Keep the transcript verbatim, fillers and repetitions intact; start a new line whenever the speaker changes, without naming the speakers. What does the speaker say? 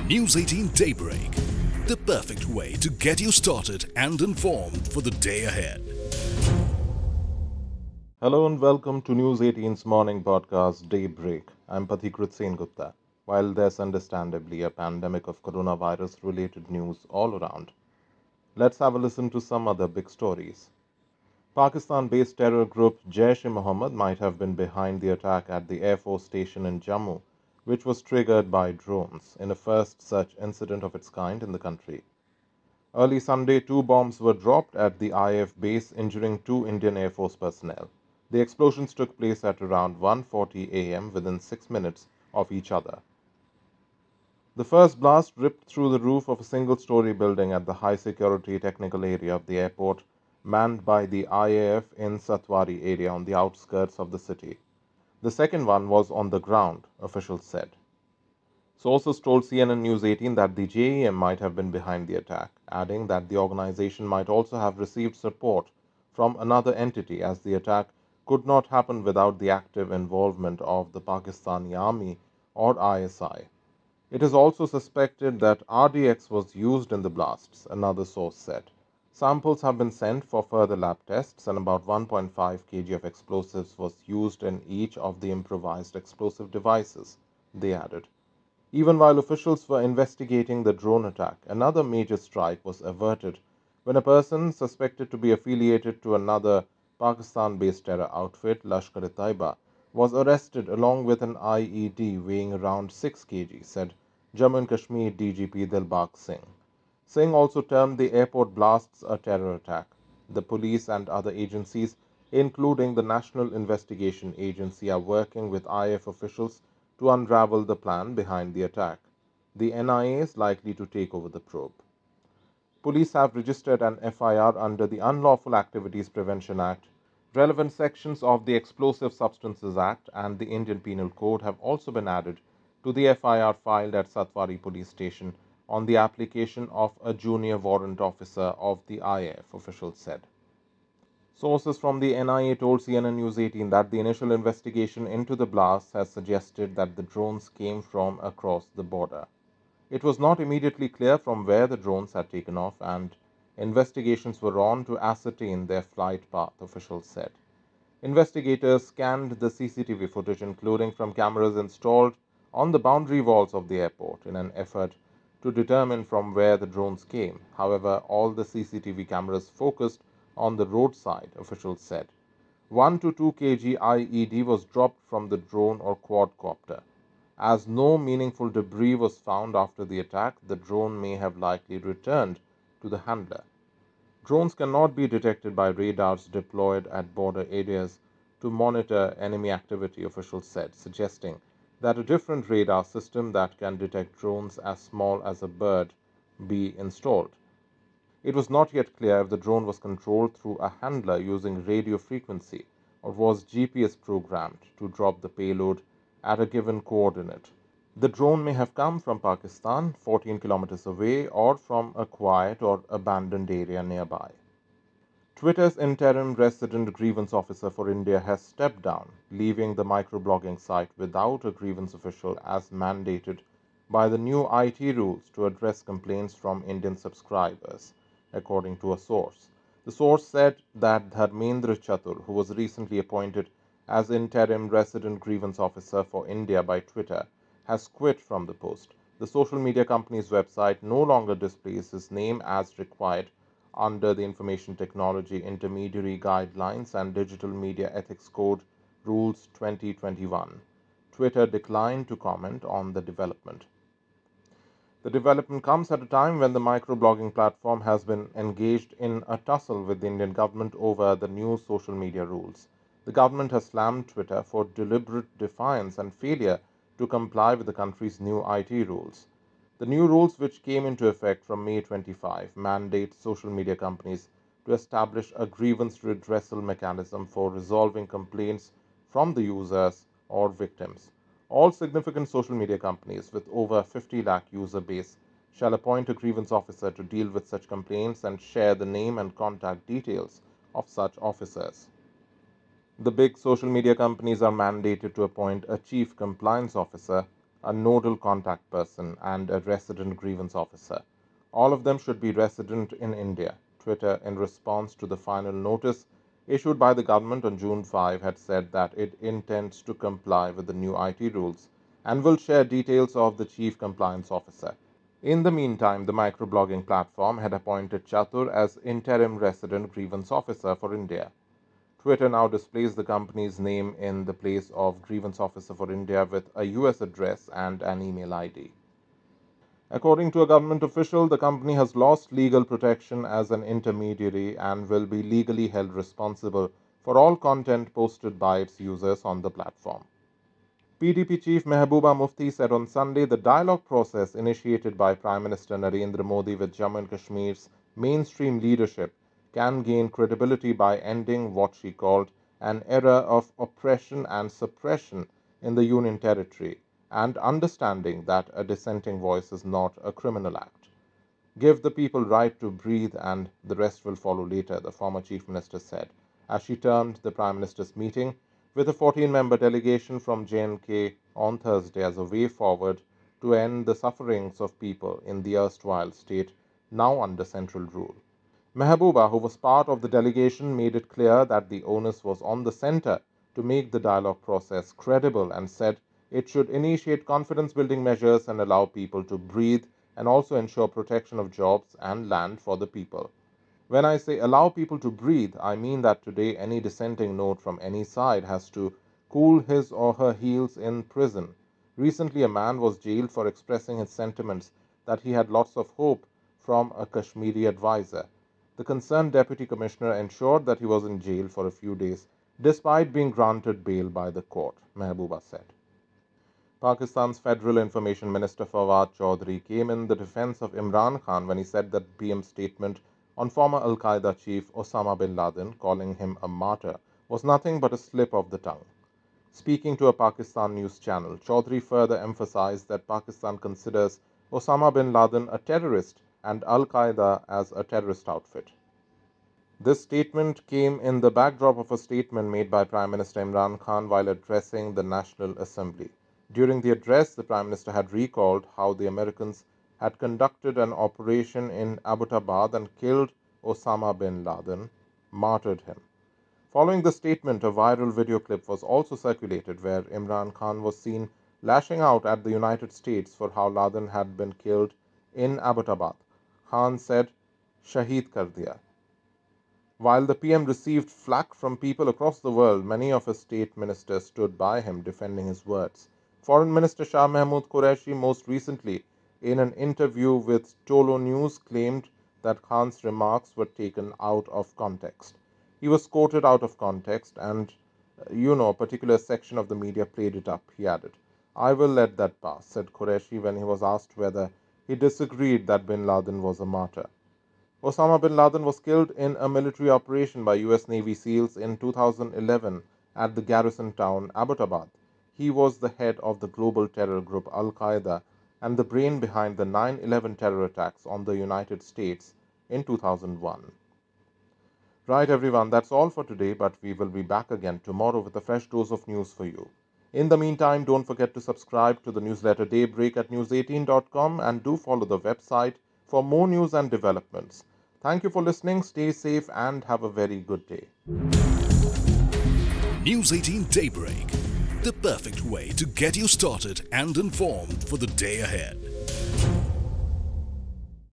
News eighteen Daybreak, the perfect way to get you started and informed for the day ahead.
Hello and welcome to News eighteen's morning podcast Daybreak. I'm Pathikrit Gupta. While there's understandably a pandemic of coronavirus related news all around, let's have a listen to some other big stories. Pakistan based terror group Jaish e Mohammed might have been behind the attack at the Air Force Station in Jammu, which was triggered by drones, in a first such incident of its kind in the country. Early Sunday, two bombs were dropped at the I F base, injuring two Indian Air Force personnel. The explosions took place at around one forty a m within six minutes of each other. The first blast ripped through the roof of a single-story building at the high-security technical area of the airport, manned by the I A F in Satwari area on the outskirts of the city. The second one was on the ground, officials said. Sources told C N N News eighteen that the J E M might have been behind the attack, adding that the organization might also have received support from another entity, as the attack could not happen without the active involvement of the Pakistani Army or I S I. It is also suspected that R D X was used in the blasts, another source said. Samples have been sent for further lab tests, and about one point five kilograms of explosives was used in each of the improvised explosive devices, they added. Even while officials were investigating the drone attack, another major strike was averted when a person suspected to be affiliated to another Pakistan-based terror outfit, Lashkar-e-Taiba, was arrested along with an I E D weighing around six kilograms, said Jammu and Kashmir D G P Dilbagh Singh. Singh also termed the airport blasts a terror attack. The police and other agencies, including the National Investigation Agency, are working with I A F officials to unravel the plan behind the attack. The N I A is likely to take over the probe. Police have registered an F I R under the Unlawful Activities Prevention Act. Relevant sections of the Explosive Substances Act and the Indian Penal Code have also been added to the F I R filed at Satwari Police Station on the application of a junior warrant officer of the I A F, officials said. Sources from the N I A told C N N News eighteen that the initial investigation into the blasts has suggested that the drones came from across the border. It was not immediately clear from where the drones had taken off, and investigations were on to ascertain their flight path, officials said. Investigators scanned the C C T V footage, including from cameras installed on the boundary walls of the airport, in an effort to determine from where the drones came. However, all the C C T V cameras focused on the roadside, officials said. one to two kilograms I E D was dropped from the drone or quadcopter. As no meaningful debris was found after the attack, the drone may have likely returned to the handler. Drones cannot be detected by radars deployed at border areas to monitor enemy activity, officials said, suggesting that a different radar system that can detect drones as small as a bird be installed. It was not yet clear if the drone was controlled through a handler using radio frequency or was G P S programmed to drop the payload at a given coordinate. The drone may have come from Pakistan, fourteen kilometers away, or from a quiet or abandoned area nearby. Twitter's interim resident grievance officer for India has stepped down, leaving the microblogging site without a grievance official as mandated by the new I T rules to address complaints from Indian subscribers, according to a source. The source said that Dharmendra Chatur, who was recently appointed as interim resident grievance officer for India by Twitter, has quit from the post. The social media company's website no longer displays his name as required under the Information Technology Intermediary Guidelines and Digital Media Ethics Code Rules twenty twenty-one. Twitter declined to comment on the development. The development comes at a time when the microblogging platform has been engaged in a tussle with the Indian government over the new social media rules. The government has slammed Twitter for deliberate defiance and failure to comply with the country's new I T rules. The new rules, which came into effect from May twenty-fifth, mandate social media companies to establish a grievance redressal mechanism for resolving complaints from the users or victims. All significant social media companies with over fifty lakh user base shall appoint a grievance officer to deal with such complaints and share the name and contact details of such officers. The big social media companies are mandated to appoint a chief compliance officer, a nodal contact person, and a resident grievance officer. All of them should be resident in India. Twitter, in response to the final notice issued by the government on June fifth, had said that it intends to comply with the new I T rules and will share details of the chief compliance officer. In the meantime, the microblogging platform had appointed Chatur as interim resident grievance officer for India. Twitter now displays the company's name in the place of grievance officer for India with a U S address and an email I D. According to a government official, the company has lost legal protection as an intermediary and will be legally held responsible for all content posted by its users on the platform. P D P chief Mehbooba Mufti said on Sunday the dialogue process initiated by Prime Minister Narendra Modi with Jammu and Kashmir's mainstream leadership can gain credibility by ending what she called an era of oppression and suppression in the Union Territory and understanding that a dissenting voice is not a criminal act. Give the people right to breathe and the rest will follow later, the former chief minister said, as she termed the Prime Minister's meeting with a fourteen-member delegation from J and K on Thursday as a way forward to end the sufferings of people in the erstwhile state now under central rule. Mehbooba, who was part of the delegation, made it clear that the onus was on the centre to make the dialogue process credible and said it should initiate confidence-building measures and allow people to breathe and also ensure protection of jobs and land for the people. When I say allow people to breathe, I mean that today any dissenting note from any side has to cool his or her heels in prison. Recently, a man was jailed for expressing his sentiments that he had lots of hope from a Kashmiri advisor. The concerned deputy commissioner ensured that he was in jail for a few days, despite being granted bail by the court, Mehbooba said. Pakistan's Federal Information Minister Fawad Chaudhry came in the defense of Imran Khan when he said that P M's statement on former Al-Qaeda chief Osama bin Laden, calling him a martyr, was nothing but a slip of the tongue. Speaking to a Pakistan news channel, Chaudhry further emphasized that Pakistan considers Osama bin Laden a terrorist and Al-Qaeda as a terrorist outfit. This statement came in the backdrop of a statement made by Prime Minister Imran Khan while addressing the National Assembly. During the address, the Prime Minister had recalled how the Americans had conducted an operation in Abbottabad and killed Osama bin Laden, martyred him. Following the statement, a viral video clip was also circulated where Imran Khan was seen lashing out at the United States for how Laden had been killed in Abbottabad. Khan said, "Shaheed kar diya." While the P M received flack from people across the world, many of his state ministers stood by him, defending his words. Foreign Minister Shah Mahmood Qureshi, most recently in an interview with Tolo News, claimed that Khan's remarks were taken out of context. He was quoted out of context and, you know, a particular section of the media played it up, he added. "I will let that pass," said Qureshi when he was asked whether he disagreed that bin Laden was a martyr. Osama bin Laden was killed in a military operation by U S Navy SEALs in two thousand eleven at the garrison town Abbottabad. He was the head of the global terror group Al-Qaeda and the brain behind the nine eleven terror attacks on the United States in two thousand one. Right, everyone, that's all for today, but we will be back again tomorrow with a fresh dose of news for you. In the meantime, don't forget to subscribe to the newsletter Daybreak at news eighteen dot com and do follow the website for more news and developments. Thank you for listening, stay safe and have a very good day.
News eighteen Daybreak, the perfect way to get you started and informed for the day ahead.